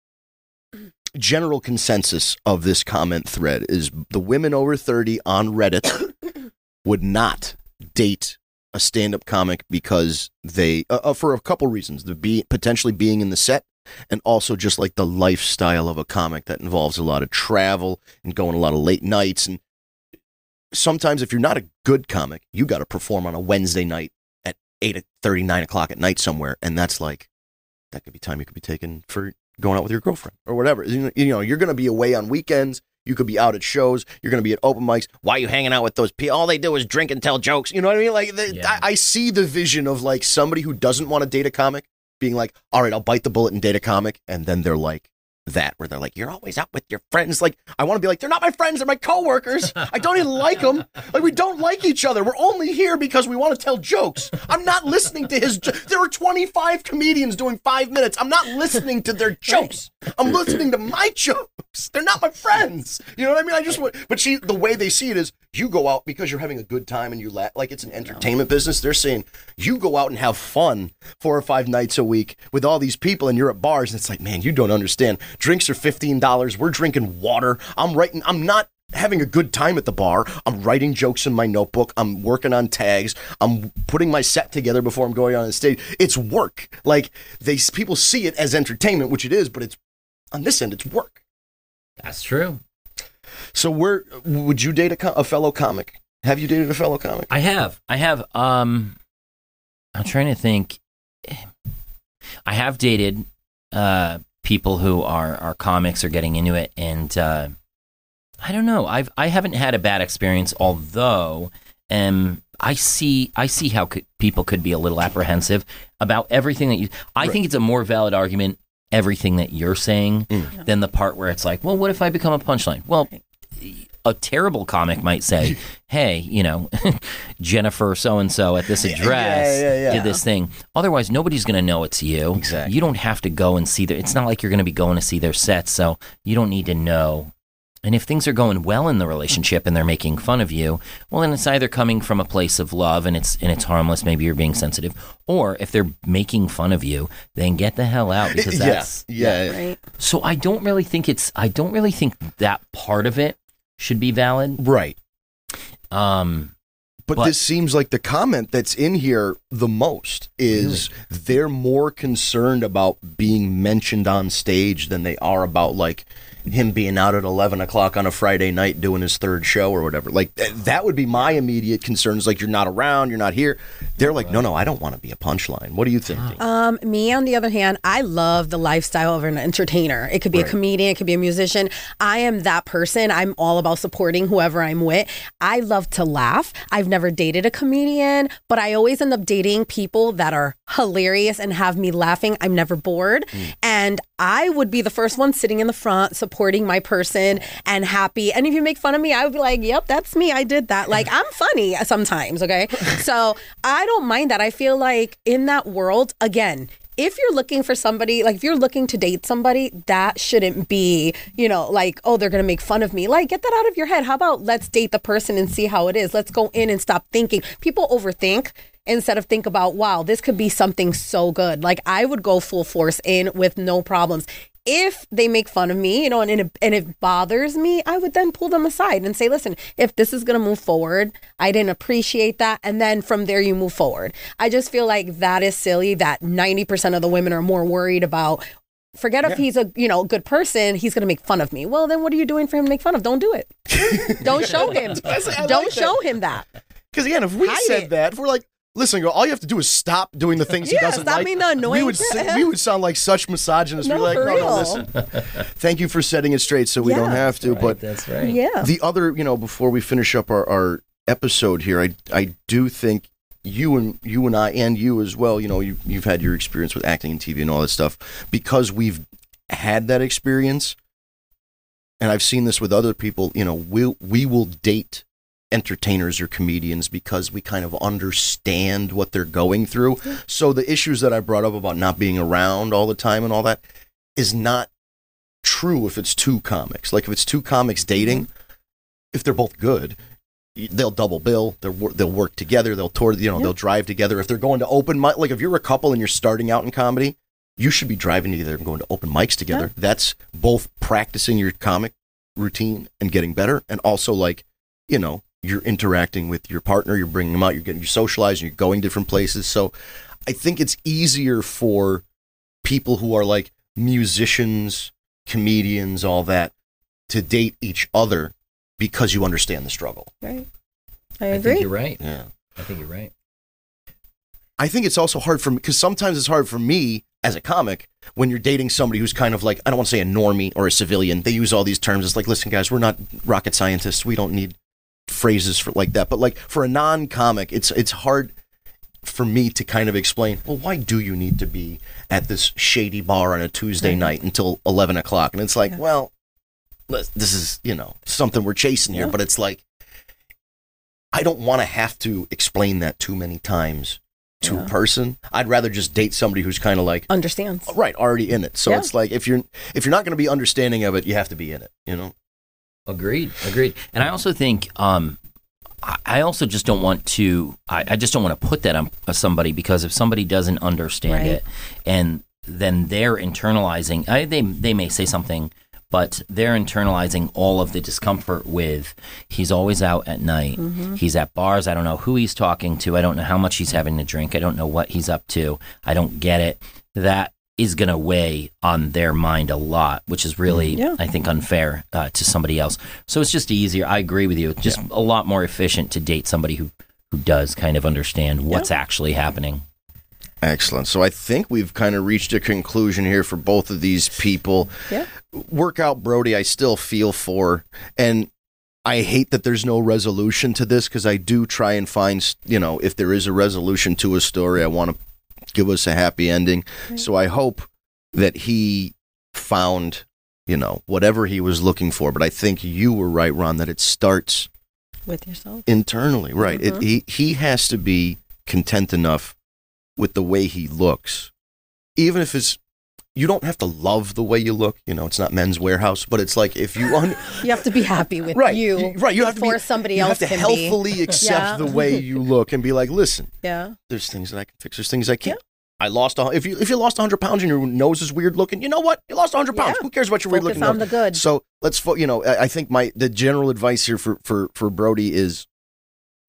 general consensus of this comment thread is the women over 30 on Reddit would not date a stand-up comic because they, for a couple reasons, potentially being in the set and also just like the lifestyle of a comic that involves a lot of travel and going a lot of late nights. And sometimes if you're not a good comic, you got to perform on a Wednesday night at 8:30, 9 o'clock at night somewhere. And that's like, that could be time you could be taking for going out with your girlfriend or whatever. You know, you're going to be away on weekends. You could be out at shows. You're going to be at open mics. Why are you hanging out with those people? All they do is drink and tell jokes. You know what I mean? Like, I see the vision of like somebody who doesn't want to date a comic being like, all right, I'll bite the bullet and date a comic. And then they're like that, where they're like, you're always out with your friends. Like, I want to be like, they're not my friends. They're my coworkers. I don't even like them. Like, we don't like each other. We're only here because we want to tell jokes. I'm not listening to his. There are 25 comedians doing 5 minutes. I'm not listening to their jokes. I'm listening to my jokes. They're not my friends. You know what I mean? I just want, but the way they see it is you go out because you're having a good time and you laugh. Like it's an entertainment business. They're saying you go out and have fun 4 or 5 nights a week with all these people and you're at bars and it's like, man, you don't understand. Drinks are $15. We're drinking water. I'm not having a good time at the bar. I'm writing jokes in my notebook. I'm working on tags. I'm putting my set together before I'm going on the stage. It's work. Like people see it as entertainment, which it is, but it's on this end, it's work. That's true. So would you date a fellow comic? Have you dated a fellow comic? I have. I'm trying to think. I have dated people who are comics or getting into it, and I don't know. I haven't had a bad experience, although I see how people could be a little apprehensive about everything that you. I think it's a more valid argument, everything that you're saying, than the part where it's like, well, what if I become a punchline? Well, a terrible comic might say, hey, you know, Jennifer so-and-so at this address did this thing. Otherwise, nobody's going to know it's you. Exactly. You don't have to go and see it's not like you're going to be going to see their sets, so you don't need to know. And if things are going well in the relationship and they're making fun of you, well, then it's either coming from a place of love and it's harmless, maybe you're being sensitive, or if they're making fun of you, then get the hell out because that's Right. So I don't really think that part of it should be valid. Right. But this seems like the comment that's in here the most is they're more concerned about being mentioned on stage than they are about like him being out at 11 o'clock on a Friday night doing his third show or whatever. Like, that would be my immediate concerns. Like, you're not around, you're not here. They're like, no, I don't want to be a punchline. What are you thinking? Me, on the other hand, I love the lifestyle of an entertainer. It could be a comedian, it could be a musician. I am that person. I'm all about supporting whoever I'm with. I love to laugh. I've never dated a comedian, but I always end up dating people that are hilarious and have me laughing. I'm never bored. And I would be the first one sitting in the front, supporting my person and happy. And if you make fun of me, I would be like, yep, that's me. I did that. Like, I'm funny sometimes. Okay. So I don't mind that. I feel like in that world, again, if you're looking for somebody, like if you're looking to date somebody, that shouldn't be, like, oh, they're going to make fun of me. Like, get that out of your head. How about let's date the person and see how it is? Let's go in and stop thinking. People overthink instead of think about, wow, this could be something so good. Like, I would go full force in with no problems. If they make fun of me, and it bothers me, I would then pull them aside and say, listen, if this is going to move forward, I didn't appreciate that. And then from there, you move forward. I just feel like that is silly that 90% of the women are more worried about, forget if he's a good person, he's going to make fun of me. Well, then what are you doing for him to make fun of? Don't do it. Don't show him. Don't show him that. Because again, if we said that, if we're like, listen, all you have to do is stop doing the things he doesn't like. Being the annoying we would sound like such misogynists. No, we're like, no, listen. Thank you for setting it straight so we don't have to. Right, but that's right. Yeah. The other, before we finish up our episode here, I do think you and I and you as well, you've had your experience with acting and TV and all that stuff, because we've had that experience, and I've seen this with other people, we will date entertainers or comedians because we kind of understand what they're going through. So the issues that I brought up about not being around all the time and all that is not true if it's two comics. Like, if it's two comics dating, if they're both good, they'll double bill, they'll work together, they'll tour, they'll drive together. If they're going to open mic, like if you're a couple and you're starting out in comedy, you should be driving together and going to open mics together. That's both practicing your comic routine and getting better, and also like, you're interacting with your partner, you're bringing them out, you're socializing, you're going different places. So I think it's easier for people who are like musicians, comedians, all that, to date each other because you understand the struggle. Right. I agree. I think you're right. Yeah. I think you're right. I think it's also hard for me, because sometimes it's hard for me as a comic when you're dating somebody who's kind of like, I don't want to say a normie or a civilian. They use all these terms. It's like, listen, guys, we're not rocket scientists. We don't need phrases for like that. But like for a non-comic, it's hard for me to kind of explain, well, why do you need to be at this shady bar on a Tuesday night until 11 o'clock? And it's like, well, this is, something we're chasing here. But it's like, I don't want to have to explain that too many times to a person. I'd rather just date somebody who's kind of like understands. Right, already in it. So it's like, if you're not going to be understanding of it, you have to be in it, Agreed. And I also think, I also just don't want to, I just don't want to put that on somebody, because if somebody doesn't understand it, and then they're internalizing, they may say something, but they're internalizing all of the discomfort with, he's always out at night, he's at bars, I don't know who he's talking to, I don't know how much he's having to drink, I don't know what he's up to, I don't get it. That is going to weigh on their mind a lot, which is really, I think, unfair to somebody else. So it's just easier. I agree with you. It's just a lot more efficient to date somebody who does kind of understand what's actually happening. Excellent. So I think we've kind of reached a conclusion here for both of these people. Yeah. Workout Brody, I still feel for, and I hate that there's no resolution to this, because I do try and find, if there is a resolution to a story, I want to give us a happy ending. Right. So I hope that he found, whatever he was looking for. But I think you were right, Ron, that it starts with yourself internally. Right. He has to be content enough with the way he looks, even if you don't have to love the way you look. It's not Men's Warehouse, but it's like, if you you have to be happy with you. Right. You have to be, somebody else. You have to healthily accept the way you look and be like, listen, there's things that I can fix. There's things I can't. I lost if you lost 100 pounds and your nose is weird looking, you know what? You lost 100 pounds. Who cares about your weird looking nose? Focus on the good. So let's, I think the general advice here for Brody is,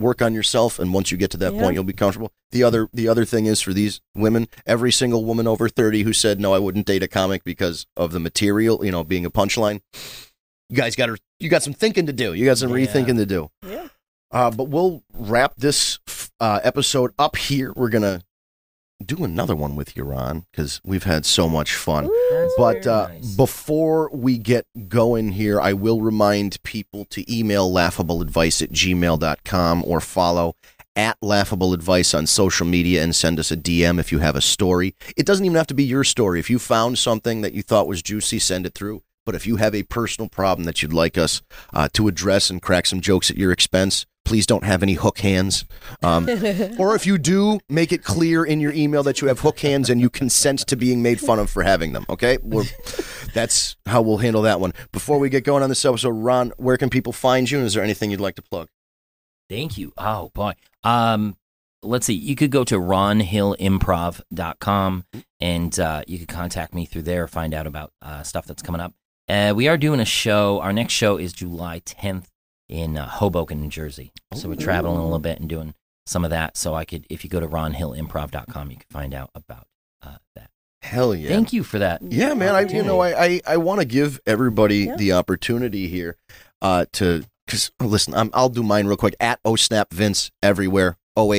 work on yourself, and once you get to that point, you'll be comfortable. The other thing is for these women, every single woman over 30 who said, no, I wouldn't date a comic because of the material, being a punchline, you guys you got some thinking to do. You got some rethinking to do. Yeah. But we'll wrap this episode up here. We're going to do another one with you, Ron, because we've had so much fun. That's but nice. Before we get going here, I will remind people to email laughableadvice@gmail.com or follow @laughableadvice on social media and send us a DM if you have a story. It doesn't even have to be your story. If you found something that you thought was juicy, send it through. But if you have a personal problem that you'd like us to address and crack some jokes at your expense, please don't have any hook hands. Or if you do, make it clear in your email that you have hook hands and you consent to being made fun of for having them, okay? That's how we'll handle that one. Before we get going on this episode, Ron, where can people find you? And is there anything you'd like to plug? Thank you. Oh, boy. Let's see. You could go to ronhillimprov.com and you could contact me through there, find out about stuff that's coming up. We are doing a show. Our next show is July 10th in Hoboken, New Jersey. So we're traveling a little bit and doing some of that. So if you go to ronhillimprov.com, you can find out about that. Hell yeah. Thank you for that. Yeah, man. I want to give everybody the opportunity here because listen, I'll do mine real quick. @OSnapVince everywhere.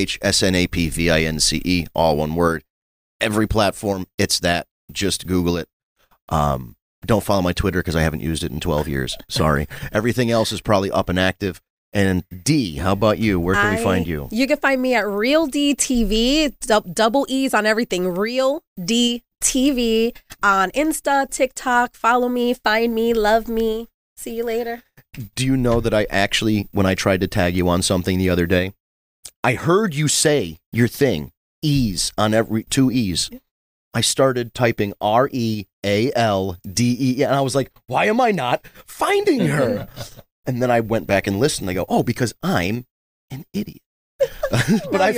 OHSNAPVINCE, all one word. Every platform, it's that. Just Google it. Don't follow my Twitter because I haven't used it in 12 years. Sorry. Everything else is probably up and active. And D, how about you? Where can we find you? You can find me at Real D TV, double E's on everything. Real D TV on Insta, TikTok. Follow me, find me, love me. See you later. Do you know that I actually, when I tried to tag you on something the other day, I heard you say your thing, E's on every 2 E's. I started typing REALDE, and I was like, why am I not finding her? And then I went back and listened. I go, oh, because I'm an idiot. But I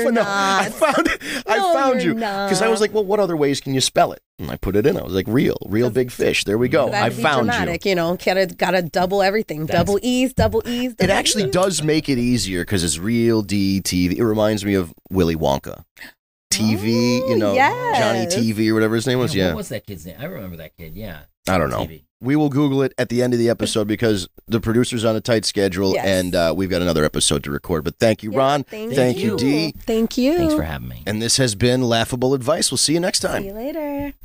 found you because I was like, well, what other ways can you spell it? And I put it in. I was like, real big fish. There we go. I found dramatic, you. Gotta double everything. Double E's. It actually does make it easier because it's Real D TV. It reminds me of Willy Wonka. TV, yes. Johnny TV or whatever his name was. Yeah. What was that kid's name? I remember that kid. Yeah. I don't know. TV. We will Google it at the end of the episode because the producer's on a tight schedule and we've got another episode to record. But thank you, Ron. Thank you, Dee. Thank you. Thanks for having me. And this has been Laughable Advice. We'll see you next time. See you later.